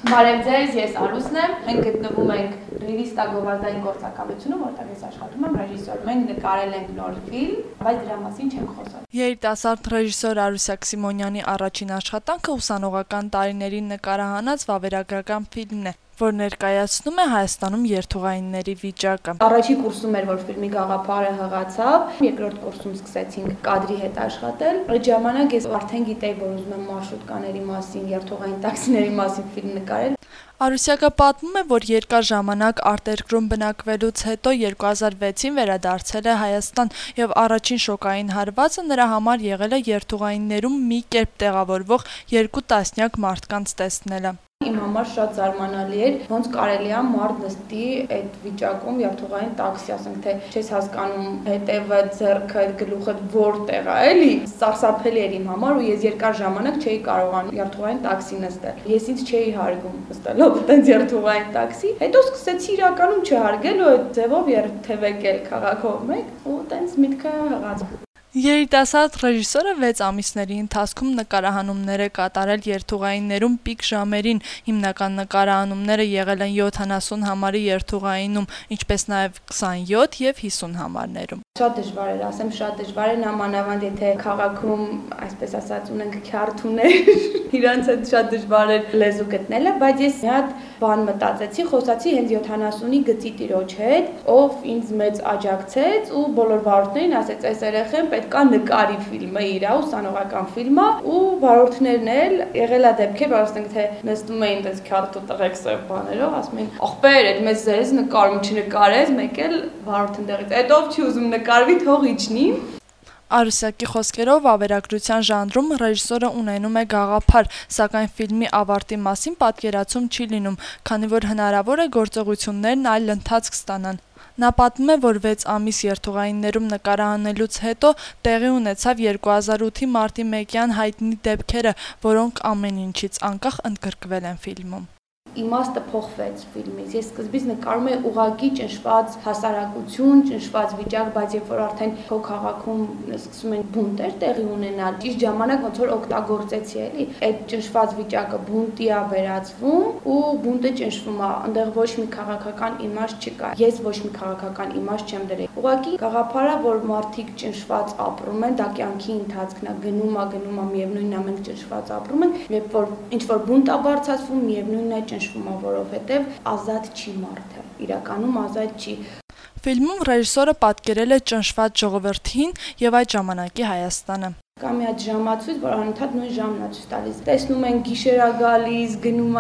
Բարև ձեզ, ես Արուսն եմ, մենք գտնվում ենք Ռիվիստա գովազդային գործակալությունում, որտեղ ես աշխատում եմ ռեժիսոր, մենք նկարել ենք նոր ֆիլմ, բայց դրա մասին չենք խոսել։ Երիտասարդ ռեժիսոր Արուսյակ Սիմոնյանի առաջին աշխատանքը ուսանողական տարիներին նկարահանած վավերագրական ֆիլմն է, որ ներկայացնում է Հայաստանում երթուղայինների վիճակը։ Առաջի կուրսում էր, որ ֆիլմի գաղափարը հղացավ, երկրորդ կուրսում սկսեցինք կադրի հետ աշխատել։ Այդ ժամանակ ես արդեն գիտեի, որ ուզում եմ մարշրուտկաների մասին, երթուղային տաքսիների մասին ֆիլմ նկարել։ Արուսյակը պատմում է, որ երկար ժամանակ արտերկրում բնակվելուց հետո 2006-ին վերադարձել է Հայաստան եւ առաջին շոկային հարվածը նրա համար եղել է երթուղայիններում մի կերպ տեղավորվող 2 տասնյակ մարդկանց տեսնելը։ Իմ համար շատ զարմանալի էր, ոնց կարելի է մարդ նստի այդ վիճակում երթուղային տաքսի, ասենք թե չես հասկանում հետևը, ձեռքը, գլուխը որտեղ է, էլի։ Սարսափելի էր իմ համար ու ես երկար ժամանակ չէի կարողանում երթուղային տաքսի նստել։ Ես ինձ չէի հարգում նստելով այդպես երթուղային տաքսի։ Հետո սկսեցի իրականում չհարգել ու այդ ձևով երթևեկել քաղաքով մեկ ու տենց միտքը հղաց։ Երիտասարդ ռեժիսորը 6 ամիսների ընթացքում նկարահանումներ է կատարել երթուղայիններում պիկ ժամերին, հիմնական նկարահանումները եղել են 70 համարի երթուղայինում, ինչպես նաև 27 եւ 50 համարներում։ Շատ դժվար էր, ասեմ, շատ դժվար է, նամանավանդ եթե քաղաքում, այսպես ասած, ունենք քյարթուներ, իրանց հետ շատ դժվար էր լեզու գտնելը, բայց ես մի հատ բան մտածեցի, խոսացի հենց 70-ի գծի տիրոջ հետ, ով ինձ մեծ աջակցեց ու բոլոր վարորդներին ասեց, այս երեխեն պետք է նկարի ֆիլմը իր, ուսանողական ֆիլմը ու վարորդներն էլ եղել է դեպքեր, որ ասենք թե նստում էին դες քյարթու տղեկ սև բաներով, ասում էին, ախպեր, այդ մեծ ձերս նկարում չնկարես, մեկ էլ վարորդն դեղից, այդ ով չի ուզում նկարվի, թող իջնի։ Արուսյակի խոսքերով վավերագրության ժանրում ռեժիսորը ունենում է գաղափար, սակայն ֆիլմի ավարտի մասին պատկերացում չի լինում, քանի որ հնարավոր է գործողություններն այլ ընթացք ստանան։ Նա պատմում է, որ 6 ամիս երթուղայիններում նկարահանելուց հետո տեղի ունեցավ 2008-ի մարտի 1-յան հայտնի դեպքերը, որոնք ամեն ինչից անկախ ընդգրկվել են ֆիլմում։ Իմաստը փոխվեց ֆիլմից։ Ես սկզբից նկարում էի ուղղակի ճնշված հասարակություն, ճնշված վիճակ, բայց երբ որ արդեն քո քաղաքում սկսում են բունտեր տեղի ունենալ, ճիշտ ժամանակ ոնց որ օգտագործեցի էլի, այդ ճնշված վիճակը բունտի է վերածվում ու բունտը ճնշվում է, այնտեղ ոչ մի քաղաքական իմաստ չկա։ Ես ոչ մի քաղաքական իմաստ չեմ դրել։ Ուղղակի գաղափարը, որ մարդիկ ճնշված ապրում են, դա կյանքի ընթացքն է, գնում է, միևնույնն է, մենք ճնշված ապրում ենք, երբ որ ինչ որ բունտ է բարձրացվում, միևնույնն է որովհետև ազատ չի մարդը, իրականում ազատ չի։ Ֆիլմում ռեժիսորը պատկերել է ճնշված ժողովրդին եւ այդ ժամանակի Հայաստանը։ Կա մի հատ ժամացույց, որ անընդհատ նույն ժամն է ցույց տալիս։ Տեսնում ենք գիշերա գալիս,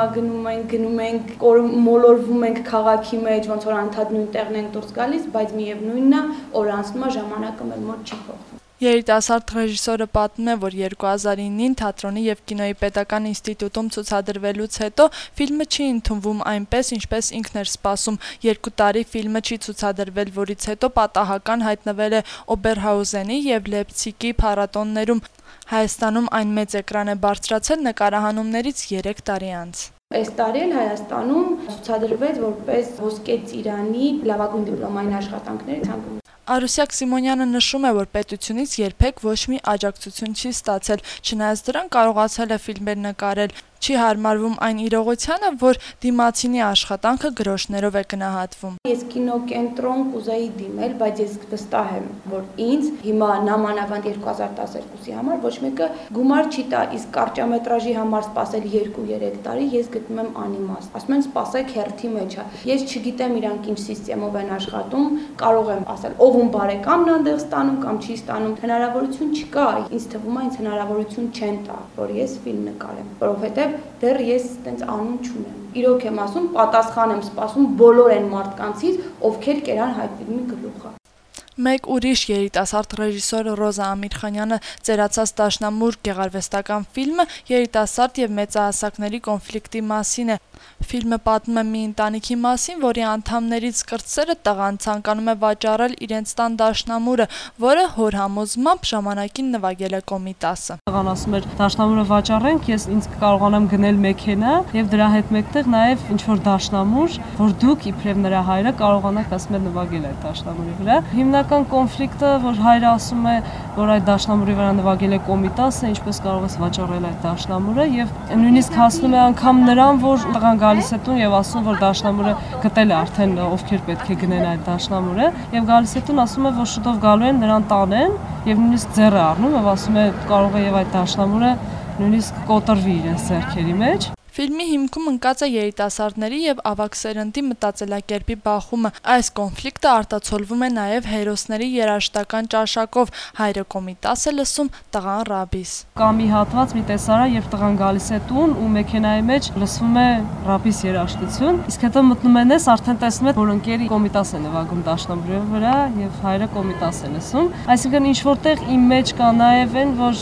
գնում ենք, մոլորվում ենք քաղաքի մեջ, ոնց որ անընդհատ նույն տեղն ենք դուրս գալիս, բայց միևնույնն է, օր անցնում է, ժամանակը մեր մոտ չի փոխվում։ Երիտասարդ ռեժիսորը պատմում է, որ 2009-ին թատրոնի եւ կինոյի պետական ինստիտուտում ցուցադրվելուց հետո ֆիլմը չի ընդունվում այնպես, ինչպես ինքն էր սպասում։ 2 տարի ֆիլմը չի ցուցադրվել, որից հետո պատահական հայտնվել է Օբերհաուզենի եւ Լեյպցիգի փառատոներում։ Հայաստանում այն մեծ էկրան է բարձրացել նկարահանումներից 3 տարի անց։ Այս տարի էլ Հայաստանում ցուցադրվեց որպես ոսկե ծիրանի լավագույն դիպլոմային աշխատանքների ցանկում։ Արուսյակ Սիմոնյանը նշում է, որ պետությունից երբեք ոչ մի աջակցություն չի ստացել, չնայած դրան կարողացել է ֆիլմեր նկարել։ Չի հարմարվում այն իրողությանը, որ դիմացինի աշխատանքը գրոշներով է գնահատվում։ Ես կինոկենտրոն կուզեի դիմել, բայց ես վստահ եմ, որ ինձ հիմա նամանավանդ 2012-ի համար ոչ մեկը գումար չի տա, իսկ կարճամետրաժի համար սպասել 2-3 տարի ես գտնում եմ անիմաստ։ Ասում են սպասեք հերթի մեջ է։ Ես չգիտեմ իրանք ինչ սիստեմով են աշխատում, կարող եմ ասել, ով ում բարեկամն այնտեղ ստանում կամ չի ստանում, հնարավորություն չկա։ Ինձ թվում է, ինձ հնարավորություն չեն տա, որ ես ֆիլմ նկարեմ, որովհետև դեռ ես այտենց անուն չունեմ։ Իրոք եմ ասում, պատասխան եմ սպասում բոլոր այն մարդկանցից, ովքեր կերան հայ ֆիլմի գլուխը։ Մեկ ուրիշ երիտասարդ ռեժիսոր Ռոզա Ամիրխանյանը ծերացած Դաշնամուր գեղարվեստական ֆիլմը երիտասարդ եւ մեծահասակների կոնֆլիկտի մասին է։ Ֆիլմը պատմում է մի ընտանիքի մասին, որի անդամներից կրտսերը տղան ցանկանում է վաճառել իրենց տան դաշնամուրը, որը հոր համոզմամբ ժամանակին նվագել է Կոմիտասը։ Տղան ասում էր՝ դաշնամուրը վաճառենք, ես ինձ կարողանամ գնել մեքենա եւ դրա հետ մեկտեղ նաեւ ինչ որ դաշնամուր, որ դուք իբրև նրա հայրը կարողանաք ասում էր նվագել այդ դաշնամուրի վրա։ դերասանական կոնֆլիկտը, որ հայրը ասում է, որ այդ դաշնամուրի վրա նվագել է Կոմիտասը, ինչպես կարող ես վաճառել այդ դաշնամուրը, եւ նույնիսկ հասնում է անգամ նրան, որ տղան գալիս է տուն եւ ասում, որ դաշնամուրը գտել է արդեն ովքեր պետք է գնեն այդ դաշնամուրը, եւ գալիս է տուն, ասում է, որ շուտով գալու են նրան տանեն, եւ նույնիսկ ձեռը առնում եւ ասում է, կարող է եւ այդ դաշնամուրը նույնիսկ կոտրվի իրենց ձեռքերի մեջ։ Ֆիլմի հիմքում ընկած է երիտասարդների եւ ավագ սերնդի մտածելակերպի բախումը։ Այս կոնֆլիկտը արտացոլվում է նաեւ հերոսների երաժշտական ճաշակով՝ հայրը Կոմիտաս է լսում, տղան Ռաբիս։ Կա մի հատված, մի տեսարան, երբ տղան գալիս է տուն ու մեքենայի մեջ լսվում է Ռաբիս երաժշտություն, իսկ հետո մտնում են ես արդեն տեսնում է, որ ընկերի Կոմիտաս է նվագում դաշնամուրի վրա եւ հայրը Կոմիտաս է լսում։ Այսինքն ինչ որտեղ իմ մեջ կա նաեւ են, որ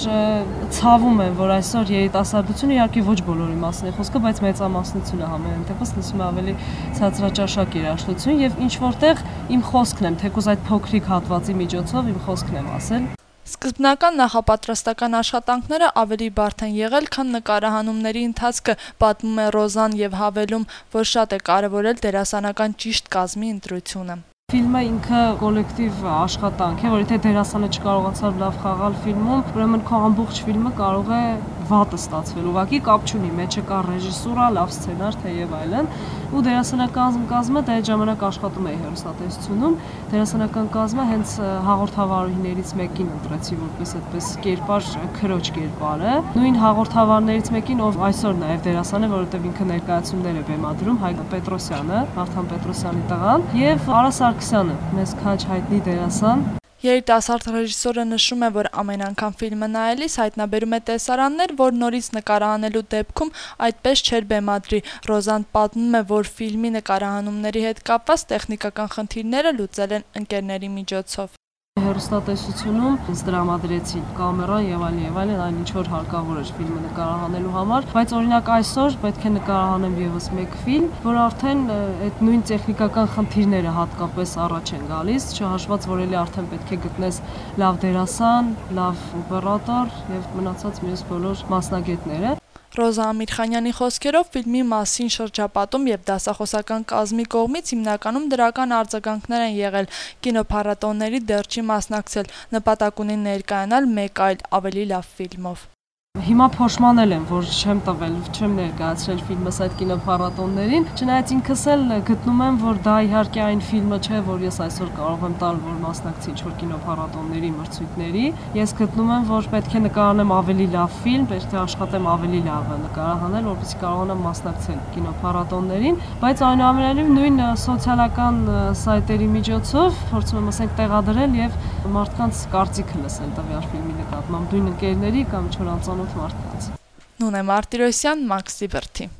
ցավում են, որ այսօր երիտասարդությունը իհարկե ոչ բոլորի մասին է խոսքը, բայց մեծամասնությունը համենայն դեպս լսում է ավելի ցածրաճաշակ երաժշտություն եւ ինչ որտեղ իմ խոսքն եմ, թեկուզ այդ փոքրիկ հատվածի միջոցով իմ խոսքն եմ ասել։ Սկզբնական նախապատրաստական աշխատանքները ավելի բարդ են եղել, քան նկարահանումների ընթացքը, պատմում է Ռոզան եւ հավելում, որ շատ է կարեւորել դերասանական ճիշտ կազմի ընտրությունը։ Ֆիլմը ինքը կոլեկտիվ աշխատանք է, որ եթե դերասանը չկարողացավ լավ խաղալ ֆիլմում, ուրեմն քո ամբողջ ֆիլմը կարող է վատը ստացվել, ուղղակի կապ չունի, մեջը կա ռեժիսուրա, լավ սցենար, թեև այլն, ու դերասանական կազմը դա այդ ժամանակ աշխատում է հեռուստատեսությունում, դերասանական կազմը հենց հաղորդավարուհիներից մեկին ընտրեցի որպես այդպես կերպար քրոջ կերպարը, նույն հաղորդավարներից մեկին, ով այսօր նաև դերասան է, որովհետև ինքը ներկայացումներ է բեմադրում, Հայկ Պետրոսյանը, Վարդան Պետրոսյանի տղան, եւ Արա Սարգսյանը, մեզ քաչ հայտնի դերասան։ Երիտասարդ ռեժիսորը նշում է, որ ամեն անգամ ֆիլմը նայելիս հայտնաբերում է տեսարաններ, որ նորից նկարահանելու դեպքում այդպես չէր բեմադրի։ Ռոզան պատմում է, որ ֆիլմի նկարահանումների հետ կապված տեխնիկական խնդիրները լուծել են ընկերների միջոցով։ Հեռուստատեսությունում ինձ տրամադրեցին կամերան եւ այլն, այն ինչ որ հարկավոր էր ֆիլմը նկարահանելու համար, բայց օրինակ այսօր պետք է նկարահանեմ եւս մեկ ֆիլմ, որ արդեն այդ նույն տեխնիկական խնդիրները հատկապես առաջ են գալիս, չհաշված որ էլի արդեն պետք է գտնես լավ դերասան, լավ օպերատոր եւ մնացած մյուս բոլոր մասնագետները։ Ռոզա Ամիրխանյանի խոսքերով ֆիլմի մասին շրջապատում եւ դասախոսական կազմի կողմից հիմնականում դրական արձագանքներ են եղել, կինոփառատոների դեռ չի մասնակցել, նպատակ ունի ներկայանալ մեկ այլ ավելի լավ ֆիլմով։ Հիմա փոշմանել եմ, որ չեմ տվել, չեմ ներկայացրել ֆիլմս այդ կինոփառատոներին, չնայած ինքս էլ գտնում եմ, որ դա իհարկե այն ֆիլմը չէ, որ ես այսօր կարող եմ տալ, որ մասնակցի ինչ-որ կինոփառատոների մրցույթների։ Ես գտնում եմ, որ պետք է նկարանեմ ավելի լավ ֆիլմ, պետք է աշխատեմ ավելի լավ նկարահանել, որպեսզի կարողանամ մասնակցել կինոփառատոներին, բայց այնուամենայնիվ նույն սոցիալական սայթերի միջոցով փորձում եմ ասենք տեղադրել եւ մարդկանց կարծիքը լսել տվյալ ֆիլմի նկատմամբ, նույն ընկերների կամ ինչ-որ անծանոթ մարդկանց։ Նունե Մարտիրոսյան, Մաքսի Բրդի։